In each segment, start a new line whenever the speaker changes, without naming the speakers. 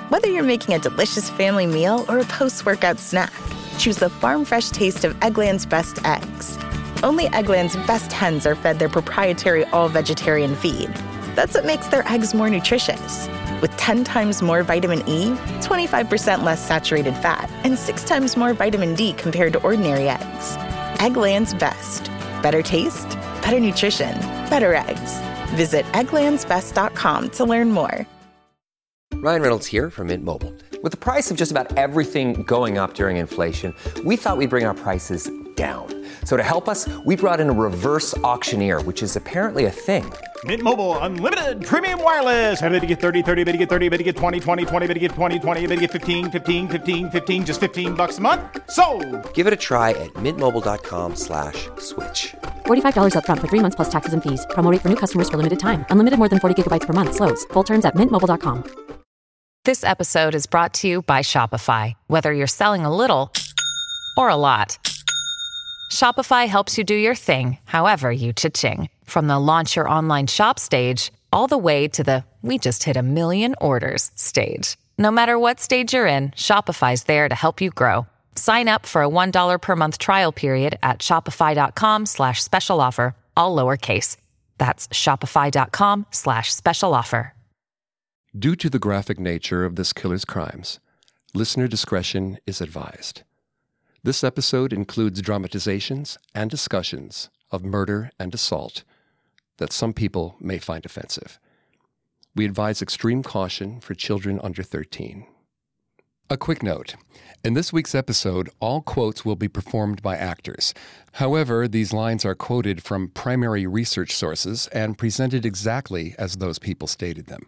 Whether you're making a delicious family meal or a post-workout snack, choose the farm-fresh taste of Eggland's best eggs. Only Eggland's best hens are fed their proprietary all-vegetarian feed. That's what makes their eggs more nutritious. With 10 times more vitamin E, 25% less saturated fat, and 6 times more vitamin D compared to ordinary eggs. Eggland's best. Better taste, better nutrition, better eggs. Visit egglandsbest.com to learn more.
Ryan Reynolds here from Mint Mobile. With the price of just about everything going up during inflation, we thought we'd bring our prices down. So to help us, we brought in a reverse auctioneer, which is apparently a thing.
Mint Mobile Unlimited Premium Wireless. How to get 30, 30, bit to get 30, bit to get 20, 20, 20, bit to get 20, 20, bit to get 15, 15, 15, 15, just $15 a month? Sold!
Give it a try at mintmobile.com/switch.
$45 up front for 3 months plus taxes and fees. Promo rate for new customers for limited time. Unlimited more than 40 gigabytes per month. Slows full terms at mintmobile.com.
This episode is brought to you by Shopify. Whether you're selling a little or a lot, Shopify helps you do your thing, however you cha-ching. From the launch your online shop stage, all the way to the we just hit 1 million orders stage. No matter what stage you're in, Shopify's there to help you grow. Sign up for a $1 per month trial period at shopify.com/special offer, all lowercase. That's shopify.com/special offer.
Due to the graphic nature of this killer's crimes, listener discretion is advised. This episode includes dramatizations and discussions of murder and assault that some people may find offensive. We advise extreme caution for children under 13. A quick note. In this week's episode, all quotes will be performed by actors. However, these lines are quoted from primary research sources and presented exactly as those people stated them.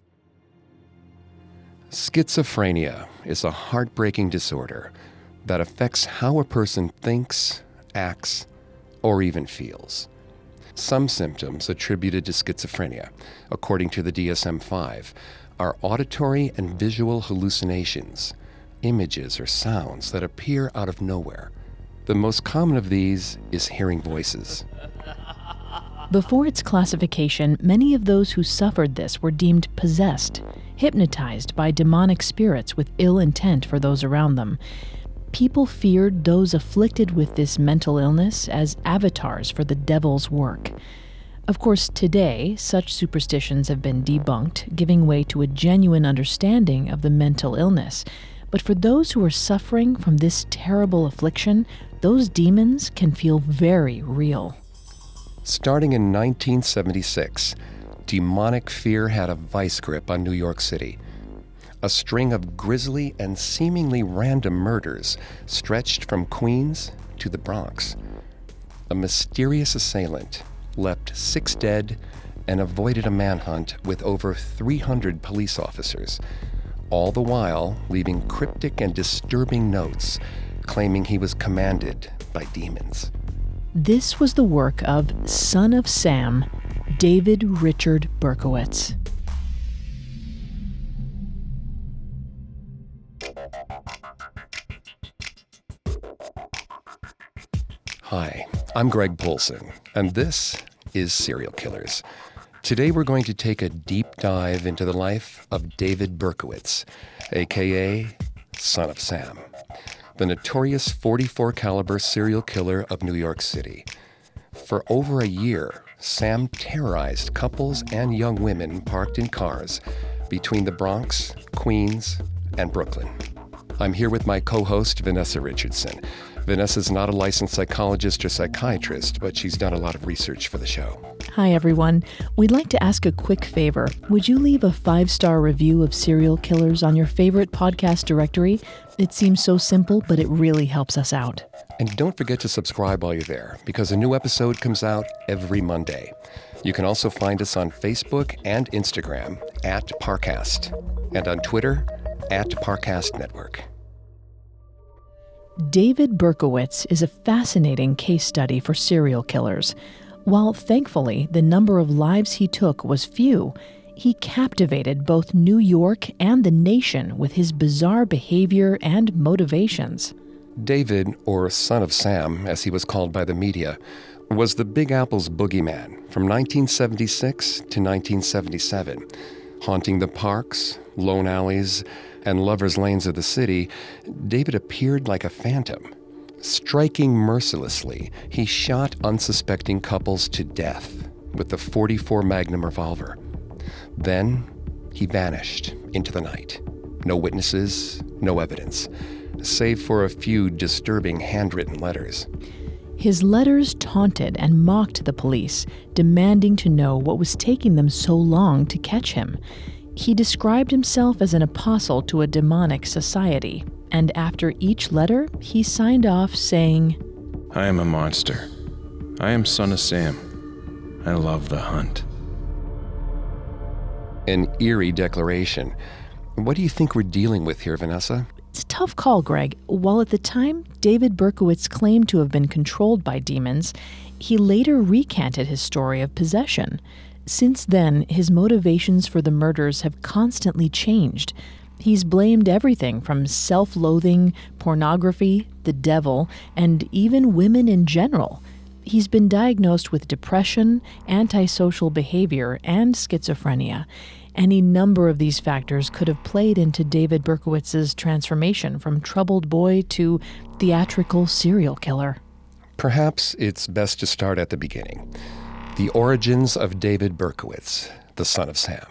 Schizophrenia is a heartbreaking disorder that affects how a person thinks, acts, or even feels. Some symptoms attributed to schizophrenia, according to the DSM-5, are auditory and visual hallucinations, images or sounds that appear out of nowhere. The most common of these is hearing voices.
Before its classification, many of those who suffered this were deemed possessed, hypnotized by demonic spirits with ill intent for those around them. People feared those afflicted with this mental illness as avatars for the devil's work. Of course, today, such superstitions have been debunked, giving way to a genuine understanding of the mental illness. But for those who are suffering from this terrible affliction, those demons can feel very real.
Starting in 1976, demonic fear had a vice grip on New York City. A string of grisly and seemingly random murders stretched from Queens to the Bronx. A mysterious assailant left 6 dead and avoided a manhunt with over 300 police officers, all the while leaving cryptic and disturbing notes claiming he was commanded by demons.
This was the work of Son of Sam, David Richard Berkowitz.
Hi, I'm Greg Polson, and this is Serial Killers. Today we're going to take a deep dive into the life of David Berkowitz, a.k.a. Son of Sam, the notorious .44 caliber serial killer of New York City. For over a year, Sam terrorized couples and young women parked in cars between the Bronx, Queens, and Brooklyn. I'm here with my co-host, Vanessa Richardson. Vanessa's not a licensed psychologist or psychiatrist, but she's done a lot of research for the show.
Hi, everyone. We'd like to ask a quick favor. Would you leave a 5-star review of Serial Killers on your favorite podcast directory? It seems so simple, but it really helps us out.
And don't forget to subscribe while you're there, because a new episode comes out every Monday. You can also find us on Facebook and Instagram at Parcast, and on Twitter at Parcast Network.
David Berkowitz is a fascinating case study for serial killers. While thankfully the number of lives he took was few, he captivated both New York and the nation with his bizarre behavior and motivations.
David, or Son of Sam, as he was called by the media, was the Big Apple's boogeyman from 1976 to 1977. Haunting the parks, lone alleys, and lovers' lanes of the city, David appeared like a phantom. Striking mercilessly, he shot unsuspecting couples to death with the .44 Magnum revolver. Then he vanished into the night. No witnesses, no evidence, save for a few disturbing handwritten letters.
His letters taunted and mocked the police, demanding to know what was taking them so long to catch him. He described himself as an apostle to a demonic society, and after each letter, he signed off saying,
"I am a monster. I am son of Sam. I love the hunt."
An eerie declaration. What do you think we're dealing with here, Vanessa?
It's a tough call, Greg. While at the time David Berkowitz claimed to have been controlled by demons, he later recanted his story of possession. Since then, his motivations for the murders have constantly changed. He's blamed everything from self-loathing, pornography, the devil, and even women in general. He's been diagnosed with depression, antisocial behavior, and schizophrenia. Any number of these factors could have played into David Berkowitz's transformation from troubled boy to theatrical serial killer.
Perhaps it's best to start at the beginning. The origins of David Berkowitz, the son of Sam.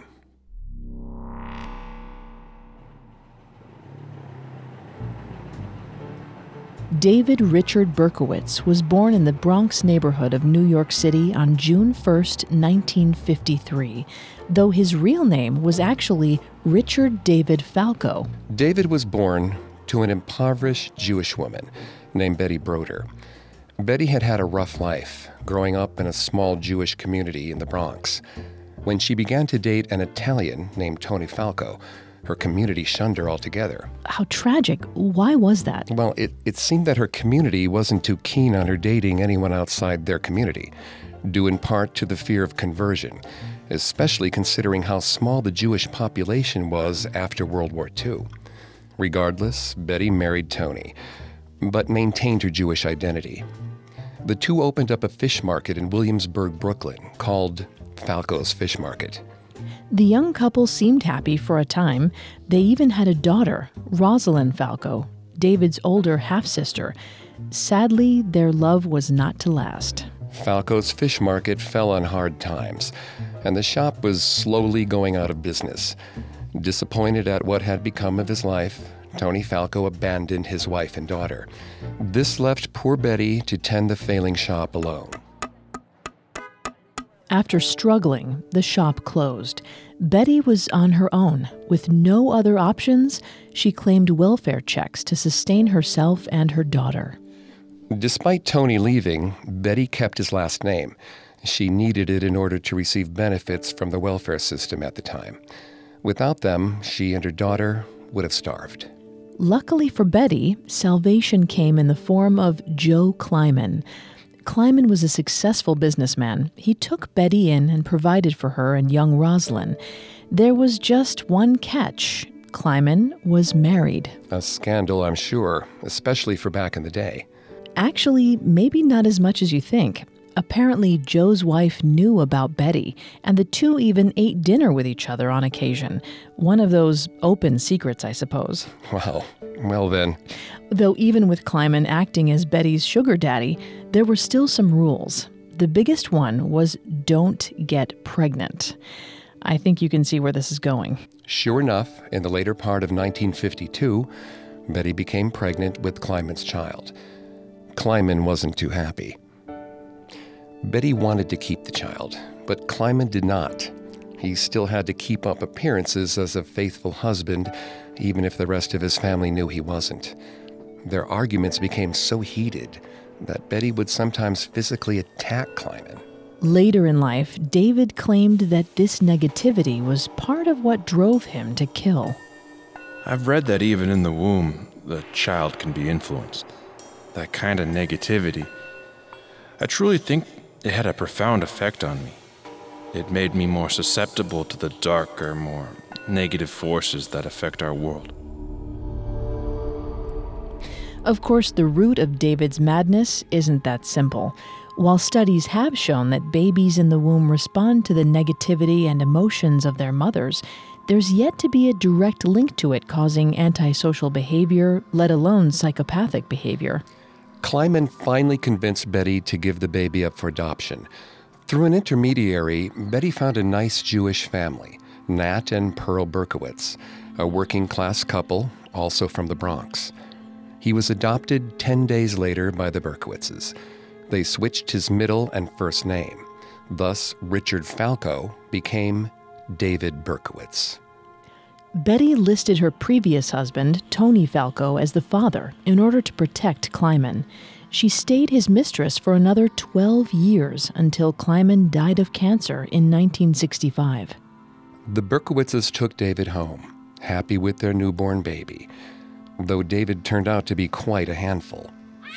David Richard Berkowitz was born in the Bronx neighborhood of New York City on June 1st, 1953, though his real name was actually Richard David Falco.
David was born to an impoverished Jewish woman named Betty Broder. Betty had had a rough life, growing up in a small Jewish community in the Bronx. When she began to date an Italian named Tony Falco, her community shunned her altogether.
How tragic. Why was that?
Well, it seemed that her community wasn't too keen on her dating anyone outside their community, due in part to the fear of conversion, especially considering how small the Jewish population was after World War II. Regardless, Betty married Tony, but maintained her Jewish identity. The two opened up a fish market in Williamsburg, Brooklyn, called Falco's Fish Market.
The young couple seemed happy for a time. They even had a daughter, Rosalind Falco, David's older half-sister. Sadly, their love was not to last.
Falco's Fish Market fell on hard times, and the shop was slowly going out of business. Disappointed at what had become of his life, Tony Falco abandoned his wife and daughter. This left poor Betty to tend the failing shop alone.
After struggling, the shop closed. Betty was on her own. With no other options, she claimed welfare checks to sustain herself and her daughter.
Despite Tony leaving, Betty kept his last name. She needed it in order to receive benefits from the welfare system at the time. Without them, she and her daughter would have starved.
Luckily for Betty, salvation came in the form of Joe Kleiman. Kleiman was a successful businessman. He took Betty in and provided for her and young Rosalind. There was just one catch. Kleiman was married.
A scandal, I'm sure, especially for back in the day.
Actually, maybe not as much as you think. Apparently, Joe's wife knew about Betty, and the two even ate dinner with each other on occasion. One of those open secrets, I suppose.
Wow. Well then.
Though even with Kleiman acting as Betty's sugar daddy, there were still some rules. The biggest one was don't get pregnant. I think you can see where this is going.
Sure enough, in the later part of 1952, Betty became pregnant with Kleiman's child. Kleiman wasn't too happy. Betty wanted to keep the child, but Kleiman did not. He still had to keep up appearances as a faithful husband, even if the rest of his family knew he wasn't. Their arguments became so heated that Betty would sometimes physically attack Kleiman.
Later in life, David claimed that this negativity was part of what drove him to kill.
I've read that even in the womb, the child can be influenced. That kind of negativity. I truly think it had a profound effect on me. It made me more susceptible to the darker, more negative forces that affect our world.
Of course, the root of David's madness isn't that simple. While studies have shown that babies in the womb respond to the negativity and emotions of their mothers, there's yet to be a direct link to it causing antisocial behavior, let alone psychopathic behavior.
Kleiman finally convinced Betty to give the baby up for adoption. Through an intermediary, Betty found a nice Jewish family, Nat and Pearl Berkowitz, a working-class couple, also from the Bronx. He was adopted 10 days later by the Berkowitzes. They switched his middle and first name. Thus, Richard Falco became David Berkowitz.
Betty listed her previous husband, Tony Falco, as the father in order to protect Kleiman. She stayed his mistress for another 12 years until Kleiman died of cancer in 1965.
The Berkowitzes took David home, happy with their newborn baby, though David turned out to be quite a handful.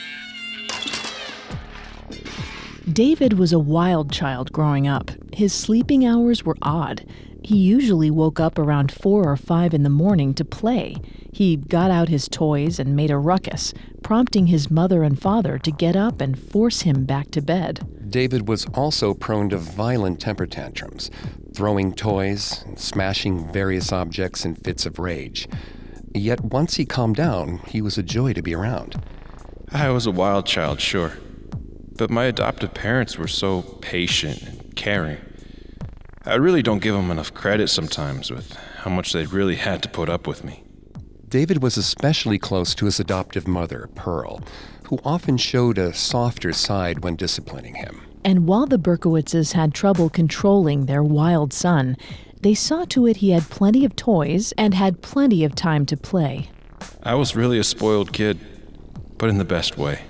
David was a wild child growing up. His sleeping hours were odd. He usually woke up around 4 or 5 in the morning to play. He got out his toys and made a ruckus, prompting his mother and father to get up and force him back to bed.
David was also prone to violent temper tantrums, throwing toys and smashing various objects in fits of rage. Yet once he calmed down, he was a joy to be around.
I was a wild child, sure. But my adoptive parents were so patient and caring. I really don't give them enough credit sometimes with how much they really had to put up with me.
David was especially close to his adoptive mother, Pearl, who often showed a softer side when disciplining him.
And while the Berkowitzes had trouble controlling their wild son, they saw to it he had plenty of toys and had plenty of time to play.
I was really a spoiled kid, but in the best way.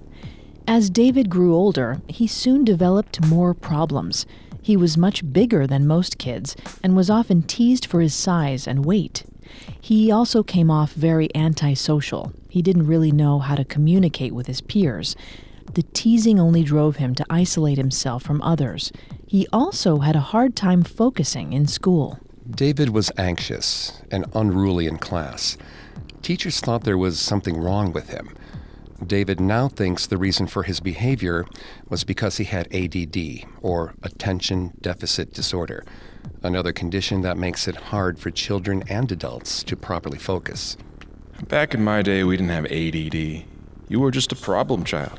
As David grew older, he soon developed more problems. He was much bigger than most kids and was often teased for his size and weight. He also came off very antisocial. He didn't really know how to communicate with his peers. The teasing only drove him to isolate himself from others. He also had a hard time focusing in school.
David was anxious and unruly in class. Teachers thought there was something wrong with him. David now thinks the reason for his behavior was because he had ADD, or Attention Deficit Disorder, another condition that makes it hard for children and adults to properly focus.
Back in my day, we didn't have ADD. You were just a problem child.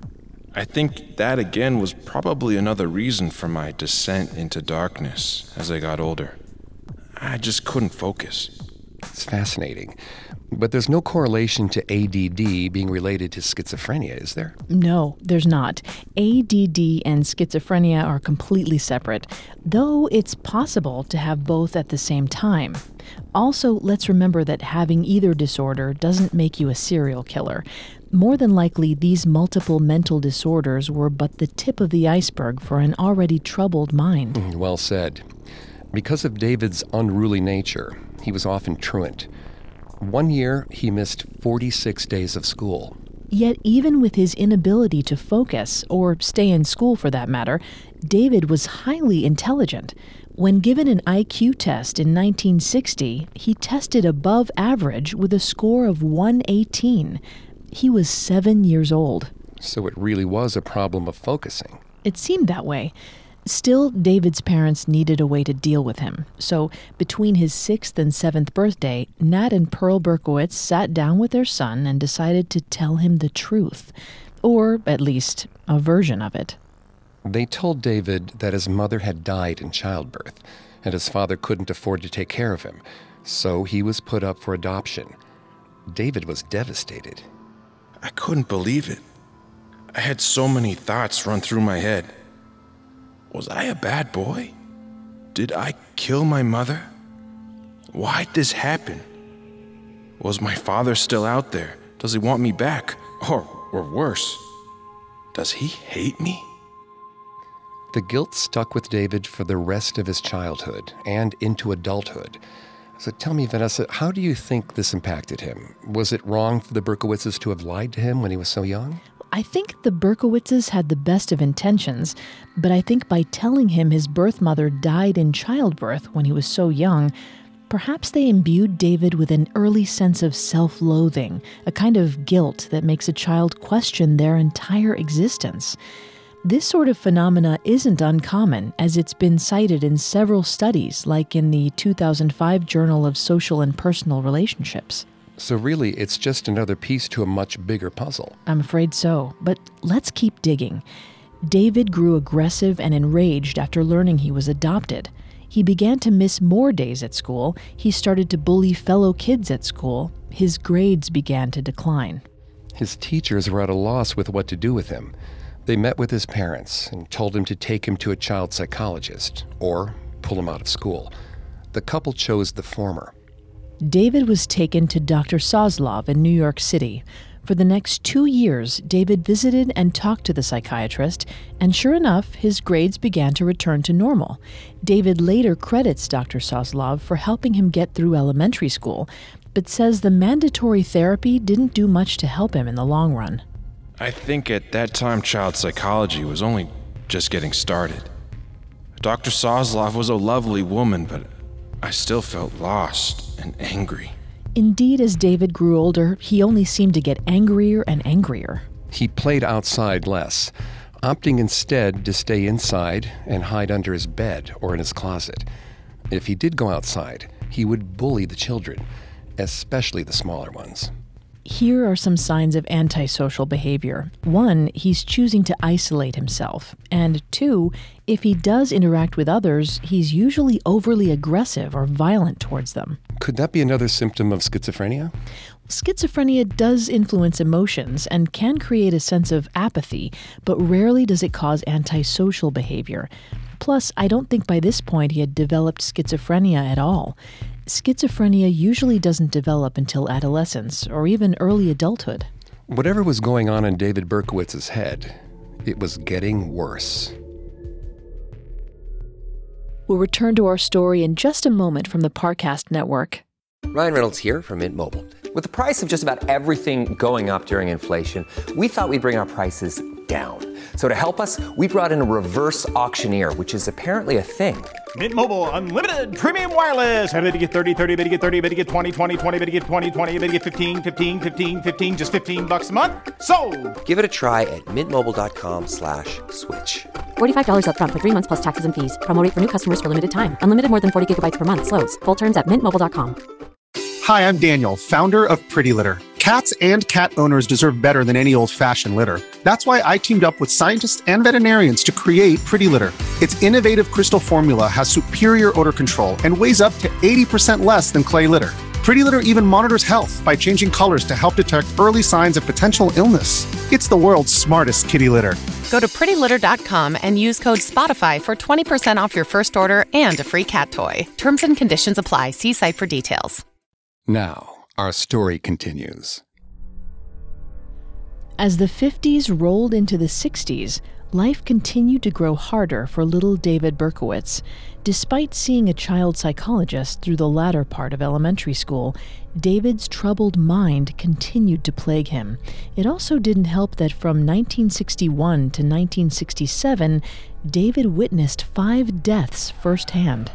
I think that again was probably another reason for my descent into darkness as I got older. I just couldn't focus.
It's fascinating. But there's no correlation to ADD being related to schizophrenia, is there?
No, there's not. ADD and schizophrenia are completely separate, though it's possible to have both at the same time. Also, let's remember that having either disorder doesn't make you a serial killer. More than likely, these multiple mental disorders were but the tip of the iceberg for an already troubled mind.
Well said. Because of David's unruly nature, he was often truant. One year, he missed 46 days of school.
Yet even with his inability to focus, or stay in school for that matter, David was highly intelligent. When given an IQ test in 1960, he tested above average with a score of 118. He was 7 years old.
So it really was a problem of focusing.
It seemed that way. Still, David's parents needed a way to deal with him. So, between his 6th and 7th birthday, Nat and Pearl Berkowitz sat down with their son and decided to tell him the truth. Or, at least, a version of it.
They told David that his mother had died in childbirth, and his father couldn't afford to take care of him, so he was put up for adoption. David was devastated.
I couldn't believe it. I had so many thoughts run through my head. Was I a bad boy? Did I kill my mother? Why'd this happen? Was my father still out there? Does he want me back? Or worse, does he hate me?
The guilt stuck with David for the rest of his childhood and into adulthood. So tell me, Vanessa, how do you think this impacted him? Was it wrong for the Berkowitzes to have lied to him when he was so young?
I think the Berkowitzes had the best of intentions, but I think by telling him his birth mother died in childbirth when he was so young, perhaps they imbued David with an early sense of self-loathing, a kind of guilt that makes a child question their entire existence. This sort of phenomena isn't uncommon, as it's been cited in several studies, like in the 2005 Journal of Social and Personal Relationships.
So really, it's just another piece to a much bigger puzzle.
I'm afraid so, but let's keep digging. David grew aggressive and enraged after learning he was adopted. He began to miss more days at school. He started to bully fellow kids at school. His grades began to decline.
His teachers were at a loss with what to do with him. They met with his parents and told him to take him to a child psychologist or pull him out of school. The couple chose the former.
David was taken to Dr. Soslov in New York City. For the next 2 years, David visited and talked to the psychiatrist, and sure enough, his grades began to return to normal. David later credits Dr. Soslov for helping him get through elementary school, but says the mandatory therapy didn't do much to help him in the long run.
I think at that time child psychology was only just getting started. Dr. Soslov was a lovely woman, but I still felt lost and angry.
Indeed, as David grew older, he only seemed to get angrier and angrier.
He played outside less, opting instead to stay inside and hide under his bed or in his closet. If he did go outside, he would bully the children, especially the smaller ones.
Here are some signs of antisocial behavior. 1, he's choosing to isolate himself. And 2, if he does interact with others, he's usually overly aggressive or violent towards them.
Could that be another symptom of schizophrenia?
Schizophrenia does influence emotions and can create a sense of apathy, but rarely does it cause antisocial behavior. Plus, I don't think by this point he had developed schizophrenia at all. Schizophrenia usually doesn't develop until adolescence or even early adulthood.
Whatever was going on in David Berkowitz's head, it was getting worse.
We'll return to our story in just a moment from the Parcast Network.
Ryan Reynolds here from Mint Mobile. With the price of just about everything going up during inflation, we thought we'd bring our prices down. So to help us, we brought in a reverse auctioneer, which is apparently a thing.
Mint Mobile Unlimited Premium Wireless. How to get 30, 30, bit to get 30, bit to get 20, 20, 20, bit to get 20, 20, bit to get 15, 15, 15, 15, just $15 a month? Sold!
Give it a try at mintmobile.com/switch.
$45 up front for 3 months plus taxes and fees. Promo rate for new customers for limited time. Unlimited more than 40 gigabytes per month. Slows full terms at mintmobile.com.
Hi, I'm Daniel, founder of Pretty Litter. Cats and cat owners deserve better than any old-fashioned litter. That's why I teamed up with scientists and veterinarians to create Pretty Litter. Its innovative crystal formula has superior odor control and weighs up to 80% less than clay litter. Pretty Litter even monitors health by changing colors to help detect early signs of potential illness. It's the world's smartest kitty litter.
Go to prettylitter.com and use code SPOTIFY for 20% off your first order and a free cat toy. Terms and conditions apply. See site for details.
Now, our story continues.
As the 50s rolled into the 60s, life continued to grow harder for little David Berkowitz. Despite seeing a child psychologist through the latter part of elementary school, David's troubled mind continued to plague him. It also didn't help that from 1961 to 1967, David witnessed 5 deaths firsthand.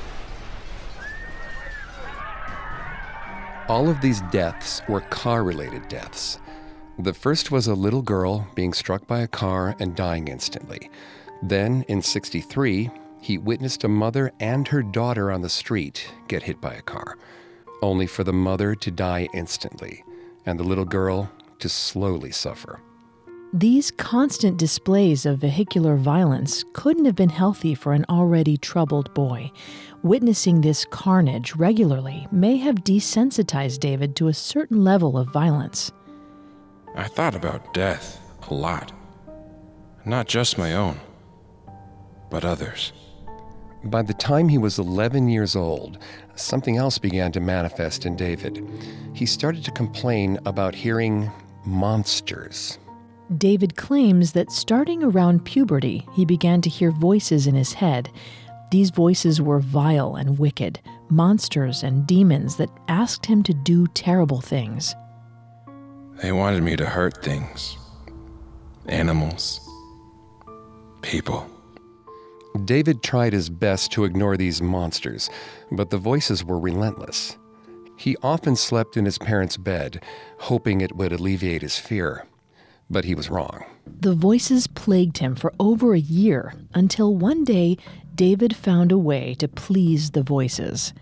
All of these deaths were car-related deaths. The first was a little girl being struck by a car and dying instantly. Then, in '63, he witnessed a mother and her daughter on the street get hit by a car, only for the mother to die instantly and the little girl to slowly suffer.
These constant displays of vehicular violence couldn't have been healthy for an already troubled boy. Witnessing this carnage regularly may have desensitized David to a certain level of violence.
I thought about death a lot. Not just my own, but others.
By the time he was 11 years old, something else began to manifest in David. He started to complain about hearing monsters.
David claims that starting around puberty, he began to hear voices in his head. These voices were vile and wicked, monsters and demons that asked him to do terrible things.
They wanted me to hurt things. Animals. People.
David tried his best to ignore these monsters, but the voices were relentless. He often slept in his parents' bed, hoping it would alleviate his fear. But he was wrong.
The voices plagued him for over a year until one day David found a way to please the voices.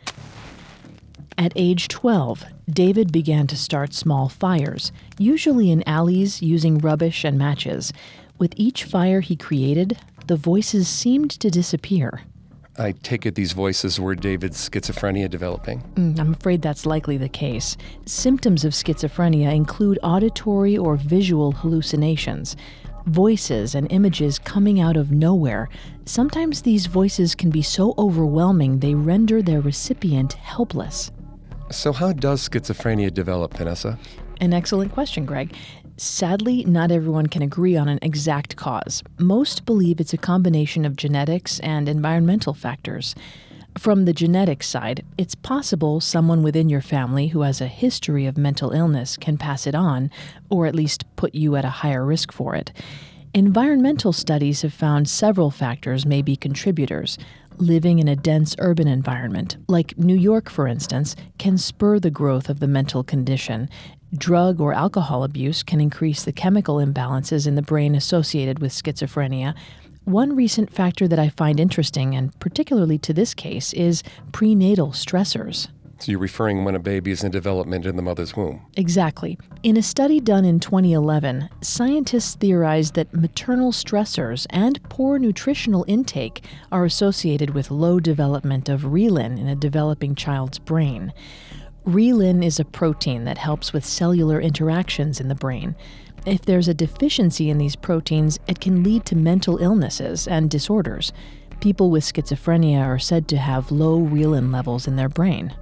At age 12, David began to start small fires, usually in alleys using rubbish and matches. With each fire he created, the voices seemed to disappear.
I take it these voices were David's schizophrenia developing?
I'm afraid that's likely the case. Symptoms of schizophrenia include auditory or visual hallucinations, voices and images coming out of nowhere. Sometimes these voices can be so overwhelming they render their recipient helpless.
So how does schizophrenia develop, Vanessa?
An excellent question, Greg. Sadly, not everyone can agree on an exact cause. Most believe it's a combination of genetics and environmental factors. From the genetic side, it's possible someone within your family who has a history of mental illness can pass it on, or at least put you at a higher risk for it. Environmental studies have found several factors may be contributors. Living in a dense urban environment, like New York, for instance, can spur the growth of the mental condition. Drug or alcohol abuse can increase the chemical imbalances in the brain associated with schizophrenia. One recent factor that I find interesting, and particularly to this case, is prenatal stressors.
So you're referring when a baby is in development in the mother's womb?
Exactly. In a study done in 2011, scientists theorized that maternal stressors and poor nutritional intake are associated with low development of renin in a developing child's brain. Renin is a protein that helps with cellular interactions in the brain. If there's a deficiency in these proteins, it can lead to mental illnesses and disorders. People with schizophrenia are said to have low renin levels in their brain.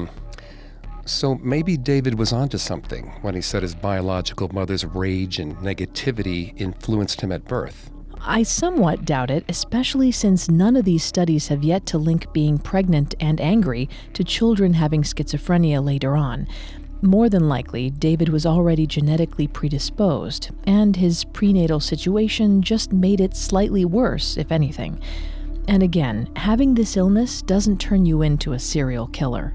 So maybe David was onto something when he said his biological mother's rage and negativity influenced him at birth.
I somewhat doubt it, especially since none of these studies have yet to link being pregnant and angry to children having schizophrenia later on. More than likely, David was already genetically predisposed, and his prenatal situation just made it slightly worse, if anything. And again, having this illness doesn't turn you into a serial killer.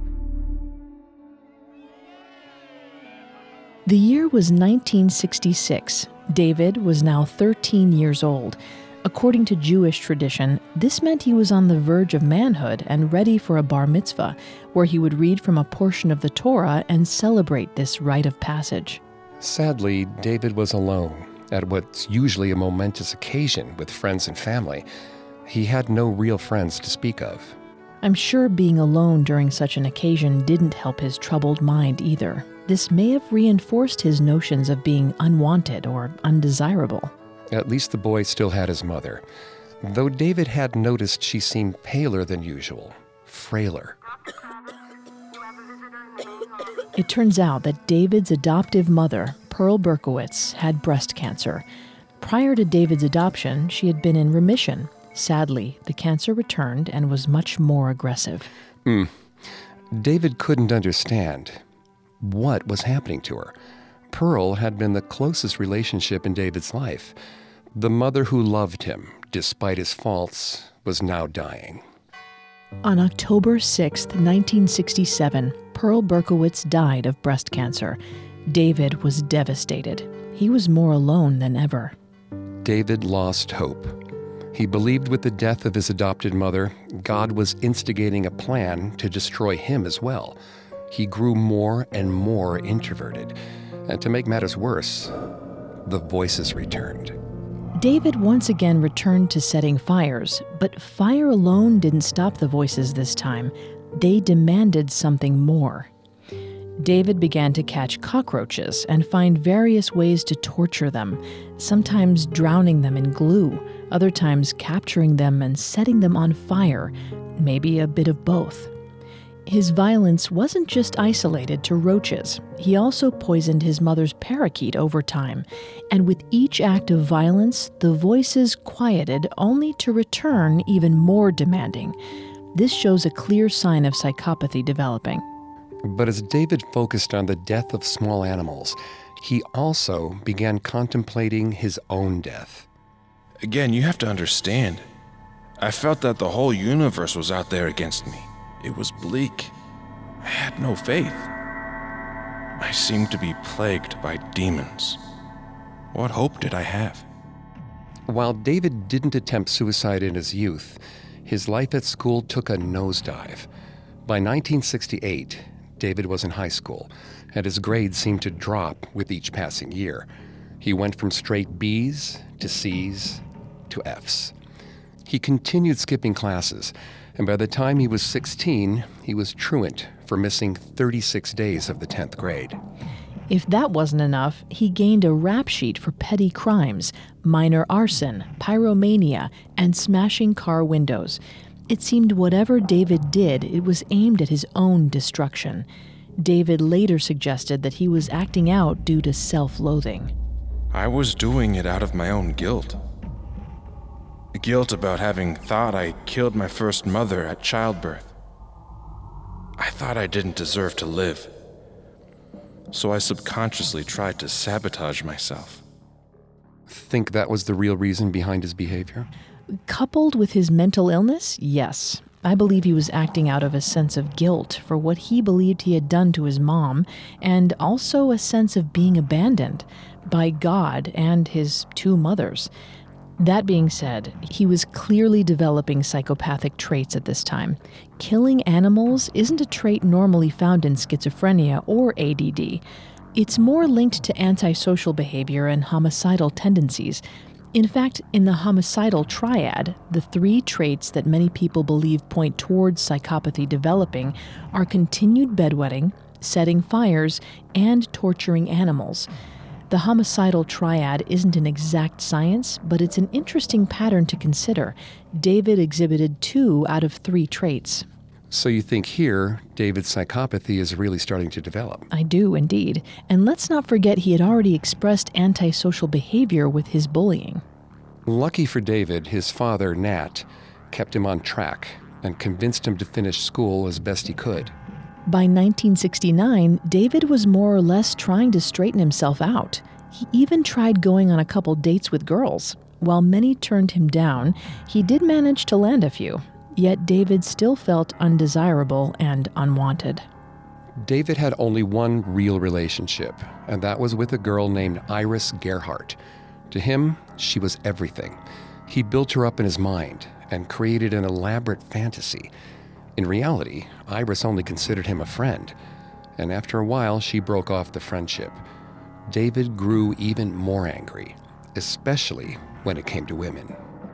The year was 1966. David was now 13 years old. According to Jewish tradition, this meant he was on the verge of manhood and ready for a bar mitzvah, where he would read from a portion of the Torah and celebrate this rite of passage.
Sadly, David was alone at what's usually a momentous occasion with friends and family. He had no real friends to speak of.
I'm sure being alone during such an occasion didn't help his troubled mind either. This may have reinforced his notions of being unwanted or undesirable.
At least the boy still had his mother, though David had noticed she seemed paler than usual, frailer.
It turns out that David's adoptive mother, Pearl Berkowitz, had breast cancer. Prior to David's adoption, she had been in remission. Sadly, the cancer returned and was much more aggressive.
David couldn't understand what was happening to her. Pearl had been the closest relationship in David's life. The mother who loved him, despite his faults, was now dying.
On October 6, 1967, Pearl Berkowitz died of breast cancer. David was devastated. He was more alone than ever.
David lost hope. He believed with the death of his adopted mother, God was instigating a plan to destroy him as well. He grew more and more introverted. And to make matters worse, the voices returned.
David once again returned to setting fires, but fire alone didn't stop the voices this time. They demanded something more. David began to catch cockroaches and find various ways to torture them, sometimes drowning them in glue, other times capturing them and setting them on fire, maybe a bit of both. His violence wasn't just isolated to roaches. He also poisoned his mother's parakeet over time. And with each act of violence, the voices quieted only to return even more demanding. This shows a clear sign of psychopathy developing.
But as David focused on the death of small animals, he also began contemplating his own death.
Again, you have to understand. I felt that the whole universe was out there against me. It was bleak. I had no faith. I seemed to be plagued by demons. What hope did I have?
While David didn't attempt suicide in his youth, his life at school took a nosedive. By 1968, David was in high school, and his grades seemed to drop with each passing year. He went from straight B's to C's to F's. He continued skipping classes, and by the time he was 16, he was truant for missing 36 days of the 10th grade.
If that wasn't enough, he gained a rap sheet for petty crimes, minor arson, pyromania, and smashing car windows. It seemed whatever David did, it was aimed at his own destruction. David later suggested that he was acting out due to self-loathing.
I was doing it out of my own guilt. Guilt about having thought I killed my first mother at childbirth. I thought I didn't deserve to live. So I subconsciously tried to sabotage myself.
Think that was the real reason behind his behavior?
Coupled with his mental illness, yes. I believe he was acting out of a sense of guilt for what he believed he had done to his mom, and also a sense of being abandoned by God and his two mothers. That being said, he was clearly developing psychopathic traits at this time. Killing animals isn't a trait normally found in schizophrenia or ADD. It's more linked to antisocial behavior and homicidal tendencies. In fact, in the homicidal triad, the three traits that many people believe point towards psychopathy developing are continued bedwetting, setting fires, and torturing animals. The homicidal triad isn't an exact science, but it's an interesting pattern to consider. David exhibited 2 out of 3 traits.
So you think here, David's psychopathy is really starting to develop?
I do, indeed. And let's not forget he had already expressed antisocial behavior with his bullying.
Lucky for David, his father, Nat, kept him on track and convinced him to finish school as best he could.
By 1969, David was more or less trying to straighten himself out. He even tried going on a couple dates with girls. While many turned him down, he did manage to land a few. Yet David still felt undesirable and unwanted.
David had only one real relationship, and that was with a girl named Iris Gerhardt. To him, she was everything. He built her up in his mind and created an elaborate fantasy. In reality, Iris only considered him a friend, and after a while, she broke off the friendship. David grew even more angry, especially when it came to women.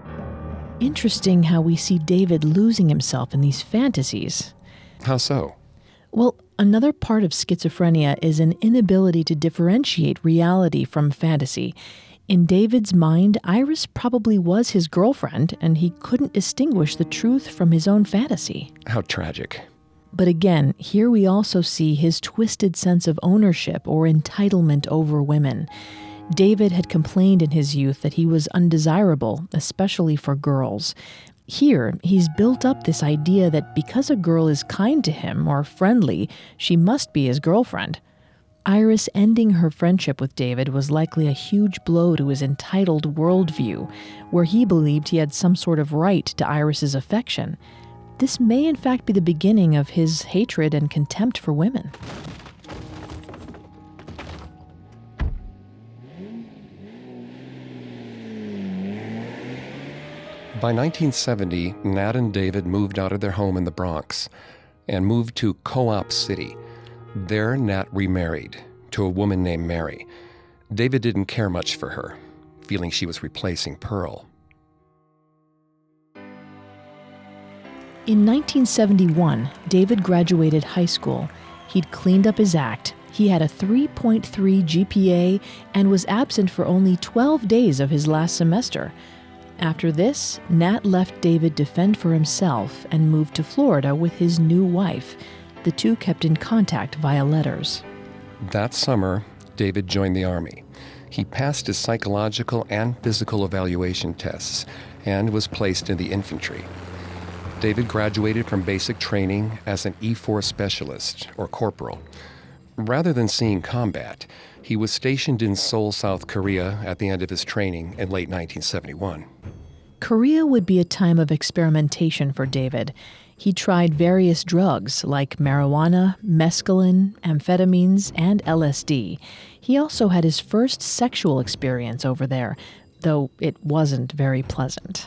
Interesting how we see David losing himself in these fantasies.
How so?
Well, another part of schizophrenia is an inability to differentiate reality from fantasy. In David's mind, Iris probably was his girlfriend, and he couldn't distinguish the truth from his own fantasy.
How tragic.
But again, here we also see his twisted sense of ownership or entitlement over women. David had complained in his youth that he was undesirable, especially for girls. Here, he's built up this idea that because a girl is kind to him or friendly, she must be his girlfriend. Iris ending her friendship with David was likely a huge blow to his entitled worldview, where he believed he had some sort of right to Iris's affection. This may in fact be the beginning of his hatred and contempt for women.
By 1970, Nat and David moved out of their home in the Bronx and moved to Co-op City. There, Nat remarried to a woman named Mary. David didn't care much for her, feeling she was replacing Pearl.
In 1971, David graduated high school. He'd cleaned up his act. He had a 3.3 GPA and was absent for only 12 days of his last semester. After this, Nat left David to fend for himself and moved to Florida with his new wife. The two kept in contact via letters.
That summer, David joined the Army. He passed his psychological and physical evaluation tests and was placed in the infantry. David graduated from basic training as an E4 specialist, or corporal. Rather than seeing combat, he was stationed in Seoul, South Korea at the end of his training in late 1971.
Korea would be a time of experimentation for David. He tried various drugs like marijuana, mescaline, amphetamines, and LSD. He also had his first sexual experience over there, though it wasn't very pleasant.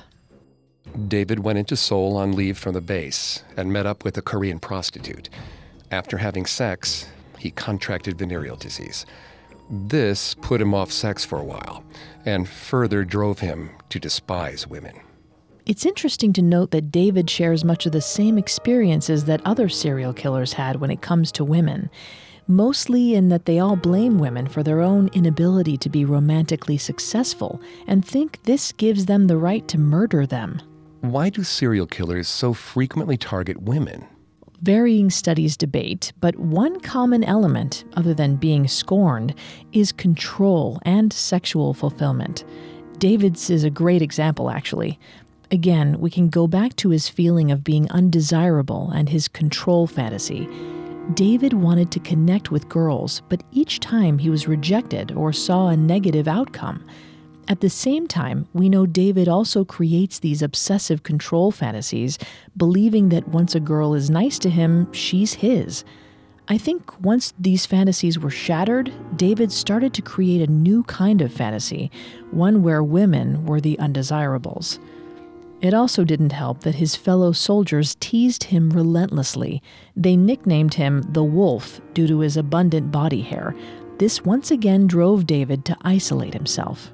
David went into Seoul on leave from the base and met up with a Korean prostitute. After having sex, he contracted venereal disease. This put him off sex for a while and further drove him to despise women.
It's interesting to note that David shares much of the same experiences that other serial killers had when it comes to women, mostly in that they all blame women for their own inability to be romantically successful and think this gives them the right to murder them.
Why do serial killers so frequently target women?
Varying studies debate, but one common element, other than being scorned, is control and sexual fulfillment. David's is a great example, actually. Again, we can go back to his feeling of being undesirable and his control fantasy. David wanted to connect with girls, but each time he was rejected or saw a negative outcome. At the same time, we know David also creates these obsessive control fantasies, believing that once a girl is nice to him, she's his. I think once these fantasies were shattered, David started to create a new kind of fantasy, one where women were the undesirables. It also didn't help that his fellow soldiers teased him relentlessly. They nicknamed him the Wolf due to his abundant body hair. This once again drove David to isolate himself.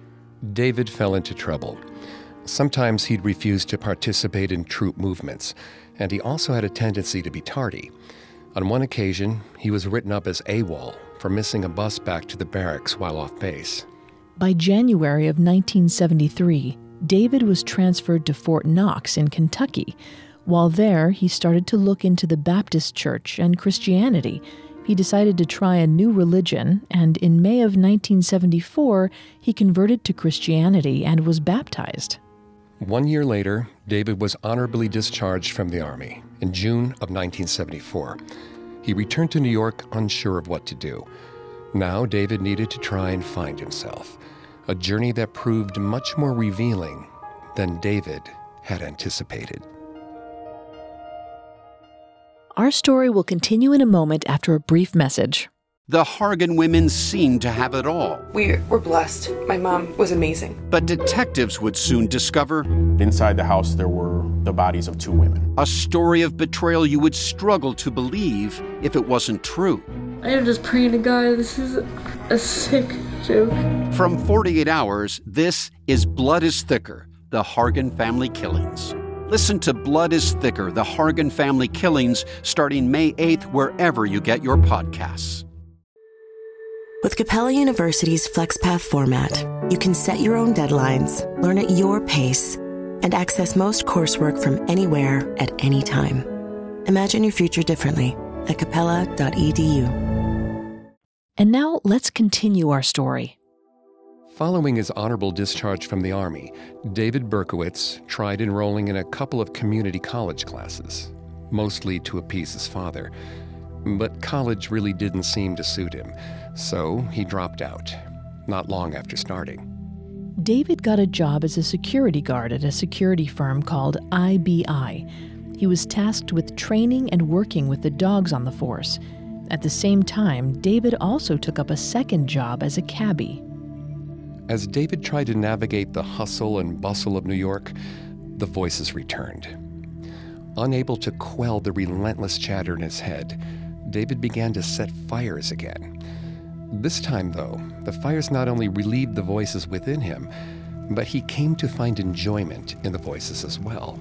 David fell into trouble. Sometimes he'd refuse to participate in troop movements, and he also had a tendency to be tardy. On one occasion, he was written up as AWOL for missing a bus back to the barracks while off base.
By January of 1973, David was transferred to Fort Knox in Kentucky. While there, he started to look into the Baptist Church and Christianity. He decided to try a new religion, and in May of 1974, he converted to Christianity and was baptized.
1 year later, David was honorably discharged from the Army in June of 1974. He returned to New York unsure of what to do. Now David needed to try and find himself, a journey that proved much more revealing than David had anticipated.
Our story will continue in a moment after a brief message.
The Hargan women seemed to have it all.
We were blessed. My mom was amazing.
But detectives would soon discover
Inside the house, there were the bodies of 2 women.
a story of betrayal you would struggle to believe if it wasn't true.
I am just praying to God, this is a sick joke.
From 48 Hours, this is Blood is Thicker, the Hargan Family Killings. Listen to Blood is Thicker, the Hargan Family Killings, starting May 8th, wherever you get your podcasts.
With Capella University's FlexPath format, you can set your own deadlines, learn at your pace, and access most coursework from anywhere at any time. Imagine your future differently at capella.edu.
And now let's continue our story.
Following his honorable discharge from the Army, David Berkowitz tried enrolling in a couple of community college classes, mostly to appease his father. But college really didn't seem to suit him, so he dropped out, not long after starting.
David got a job as a security guard at a security firm called IBI. He was tasked with training and working with the dogs on the force. At the same time, David also took up a second job as a cabbie.
As David tried to navigate the hustle and bustle of New York, the voices returned. Unable to quell the relentless chatter in his head, David began to set fires again. This time, though, the fires not only relieved the voices within him, but he came to find enjoyment in the voices as well.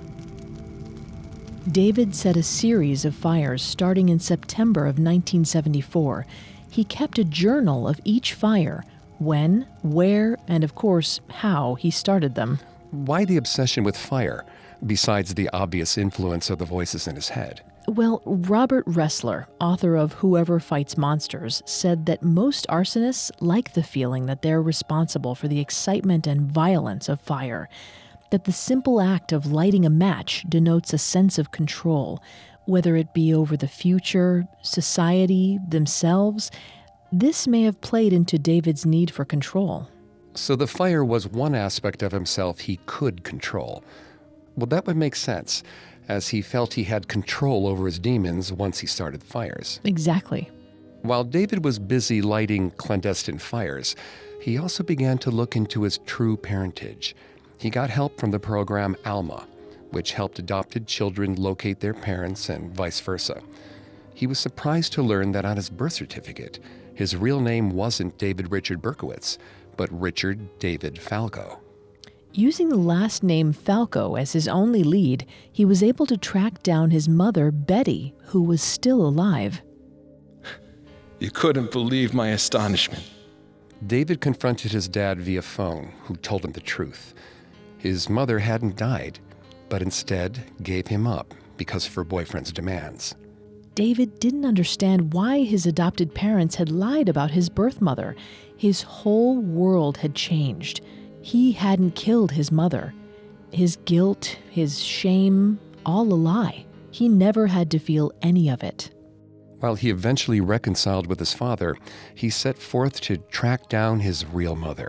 David set a series of fires starting in September of 1974. He kept a journal of each fire, when, where, and of course, how he started them.
Why the obsession with fire, besides the obvious influence of the voices in his head?
Well, Robert Ressler, author of Whoever Fights Monsters, said that most arsonists like the feeling that they're responsible for the excitement and violence of fire, that the simple act of lighting a match denotes a sense of control, whether it be over the future, society, themselves. This may have played into David's need for control.
So the fire was one aspect of himself he could control. Well, that would make sense. as he felt he had control over his demons once he started fires.
Exactly.
While David was busy lighting clandestine fires, he also began to look into his true parentage. He got help from the program Alma, which helped adopted children locate their parents and vice versa. He was surprised to learn that on his birth certificate, his real name wasn't David Richard Berkowitz, but Richard David Falco.
Using the last name Falco as his only lead, he was able to track down his mother, Betty, who was still alive.
You couldn't believe my astonishment.
David confronted his dad via phone, who told him the truth. His mother hadn't died, but instead gave him up because of her boyfriend's demands.
David didn't understand why his adopted parents had lied about his birth mother. His whole world had changed. He hadn't killed his mother. His guilt, his shame, all a lie. He never had to feel any of it.
While he eventually reconciled with his father, he set forth to track down his real mother.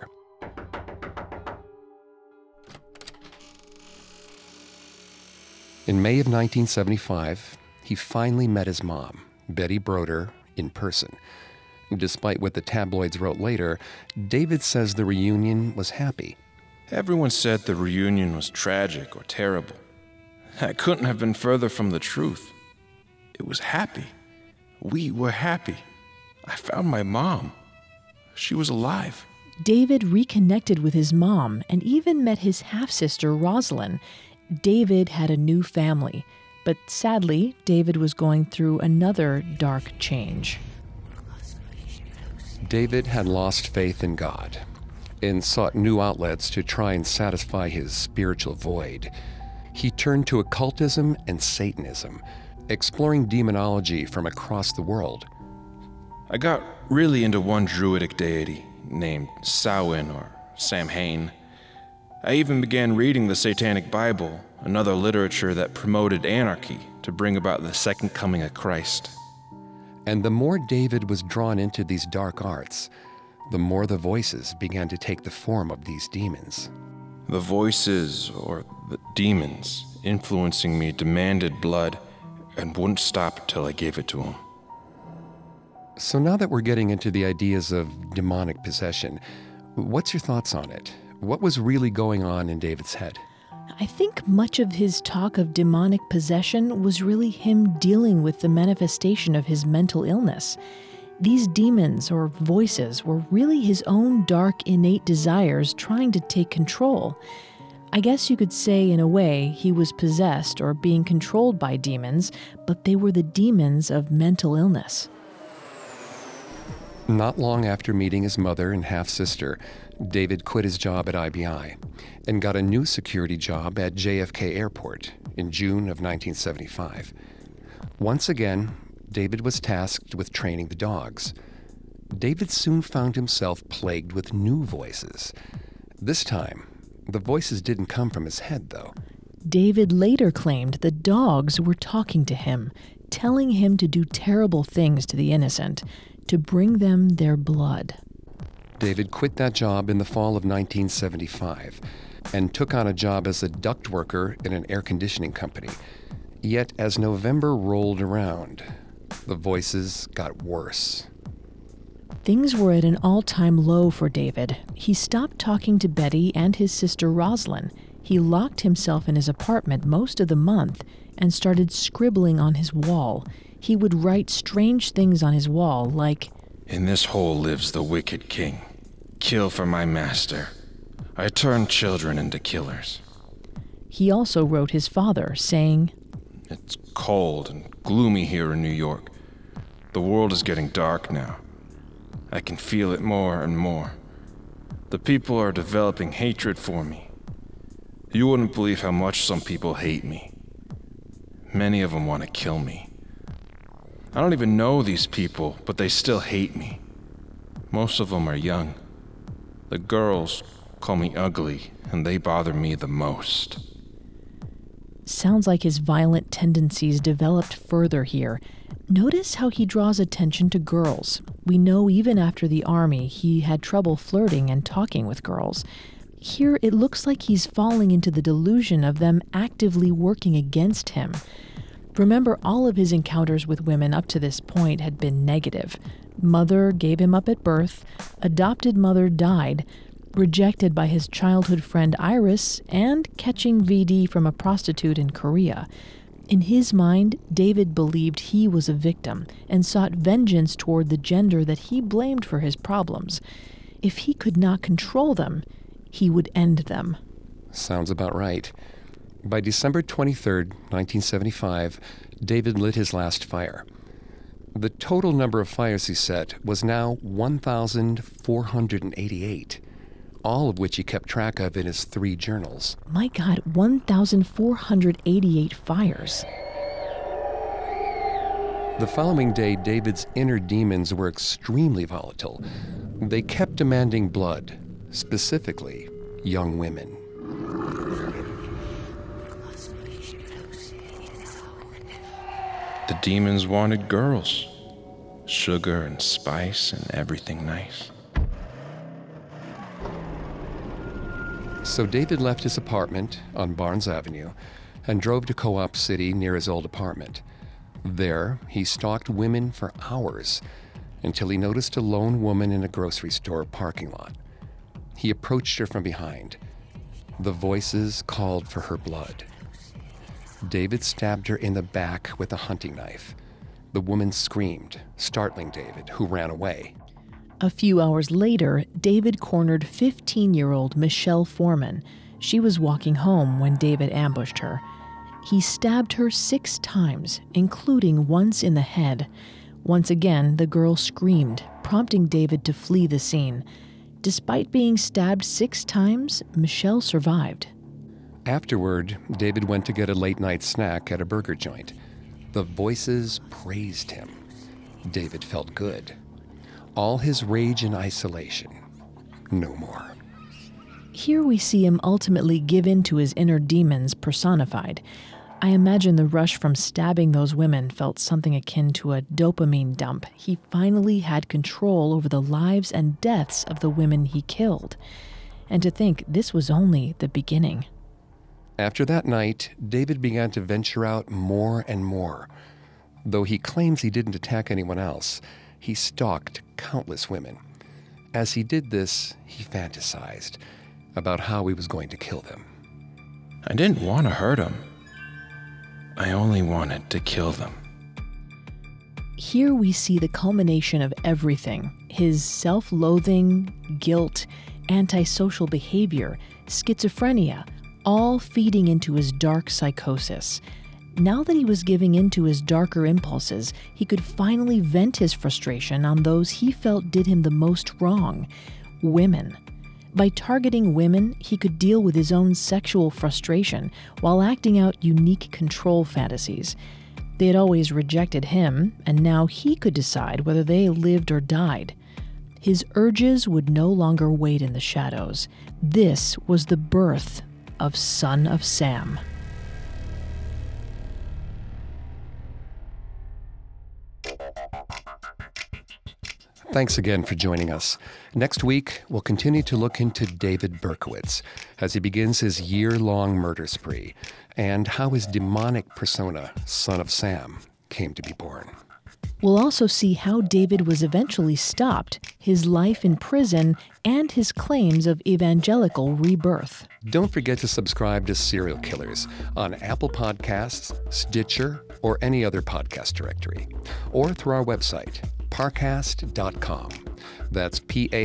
In May of 1975, he finally met his mom, Betty Broder, in person. Despite what the tabloids wrote later, David says the reunion was happy.
Everyone said the reunion was tragic or terrible. That couldn't have been further from the truth. It was happy. We were happy. I found my mom. She was alive.
David reconnected with his mom and even met his half-sister, Rosalind. David had a new family. But sadly, David was going through another dark change.
David had lost faith in God and sought new outlets to try and satisfy his spiritual void. He turned to occultism and Satanism, exploring demonology from across the world.
I got really into one druidic deity named Samhain or Samhain. I even began reading the Satanic Bible, another literature that promoted anarchy to bring about the second coming of Christ.
And the more David was drawn into these dark arts, the more the voices began to take the form of these demons.
The voices, or the demons, influencing me demanded blood and wouldn't stop until I gave it to them.
So now that we're getting into the ideas of demonic possession, what's your thoughts on it? What was really going on in David's head?
I think much of his talk of demonic possession was really him dealing with the manifestation of his mental illness. These demons or voices were really his own dark, innate desires trying to take control. I guess you could say, in a way, he was possessed or being controlled by demons, but they were the demons of mental illness.
Not long after meeting his mother and half-sister, David quit his job at IBI and got a new security job at JFK Airport in June of 1975. Once again, David was tasked with training the dogs. David soon found himself plagued with new voices. This time, the voices didn't come from his head, though.
David later claimed the dogs were talking to him, telling him to do terrible things to the innocent, to bring them their blood.
David quit that job in the fall of 1975 and took on a job as a duct worker in an air conditioning company. Yet as November rolled around, the voices got worse.
Things were at an all-time low for David. He stopped talking to Betty and his sister Rosalind. He locked himself in his apartment most of the month and started scribbling on his wall. He would write strange things on his wall, like,
"In this hole lives the wicked king. Kill for my master. I turn children into killers."
He also wrote his father, saying,
"It's cold and gloomy here in New York. The world is getting dark now. I can feel it more and more. The people are developing hatred for me. You wouldn't believe how much some people hate me. Many of them want to kill me. I don't even know these people, but they still hate me. Most of them are young. The girls call me ugly, and they bother me the most."
Sounds like his violent tendencies developed further here. Notice how he draws attention to girls. We know even after the army, he had trouble flirting and talking with girls. Here, it looks like he's falling into the delusion of them actively working against him. Remember, all of his encounters with women up to this point had been negative. Mother gave him up at birth, adopted mother died, rejected by his childhood friend Iris, and catching VD from a prostitute in Korea. In his mind, David believed he was a victim and sought vengeance toward the gender that he blamed for his problems. If he could not control them, he would end them.
Sounds about right. By December 23rd, 1975, David lit his last fire. The total number of fires he set was now 1,488, all of which he kept track of in his 3 journals.
My God, 1,488 fires.
The following day, David's inner demons were extremely volatile. They kept demanding blood, specifically young women.
The demons wanted girls. Sugar and spice and everything nice.
So David left his apartment on Barnes Avenue and drove to Co-op City near his old apartment. There, he stalked women for hours until he noticed a lone woman in a grocery store parking lot. He approached her from behind. The voices called for her blood. David stabbed her in the back with a hunting knife. The woman screamed, startling David, who ran away.
A few hours later, David cornered 15-year-old Michelle Foreman. She was walking home when David ambushed her. He stabbed her 6 times, including once in the head. Once again, the girl screamed, prompting David to flee the scene. Despite being stabbed 6 times, Michelle survived.
Afterward, David went to get a late-night snack at a burger joint. The voices praised him. David felt good. All his rage and isolation, no more.
Here we see him ultimately give in to his inner demons personified. I imagine the rush from stabbing those women felt something akin to a dopamine dump. He finally had control over the lives and deaths of the women he killed. And to think this was only the beginning.
After that night, David began to venture out more and more. Though he claims he didn't attack anyone else, he stalked countless women. As he did this, he fantasized about how he was going to kill them.
I didn't want to hurt them. I only wanted to kill them.
Here we see the culmination of everything. His self-loathing, guilt, antisocial behavior, schizophrenia, all feeding into his dark psychosis. Now that he was giving in to his darker impulses, he could finally vent his frustration on those he felt did him the most wrong, women. By targeting women, he could deal with his own sexual frustration while acting out unique control fantasies. They had always rejected him, and now he could decide whether they lived or died. His urges would no longer wait in the shadows. This was the birth of Son of Sam.
Thanks again for joining us. Next week, we'll continue to look into David Berkowitz as he begins his year-long murder spree and how his demonic persona, Son of Sam, came to be born.
We'll also see how David was eventually stopped, his life in prison, and his claims of evangelical rebirth.
Don't forget to subscribe to Serial Killers on Apple Podcasts, Stitcher, or any other podcast directory, or through our website, parcast.com. That's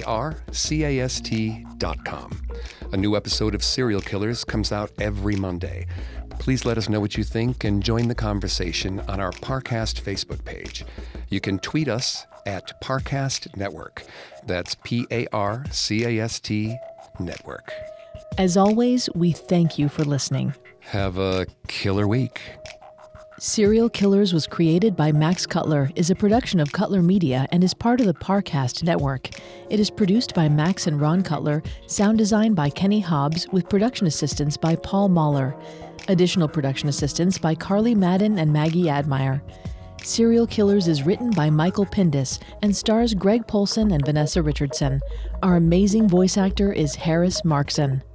PARCAST.com. A new episode of Serial Killers comes out every Monday. Please let us know what you think and join the conversation on our Parcast Facebook page. You can tweet us at Parcast Network. That's PARCAST Network.
As always, we thank you for listening.
Have a killer week.
Serial Killers was created by Max Cutler, is a production of Cutler Media, and is part of the Parcast Network. It is produced by Max and Ron Cutler, sound design by Kenny Hobbs, with production assistance by Paul Mahler. Additional production assistance by Carly Madden and Maggie Admire. Serial Killers is written by Michael Pindis and stars Greg Polcyn and Vanessa Richardson. Our amazing voice actor is Harris Markson.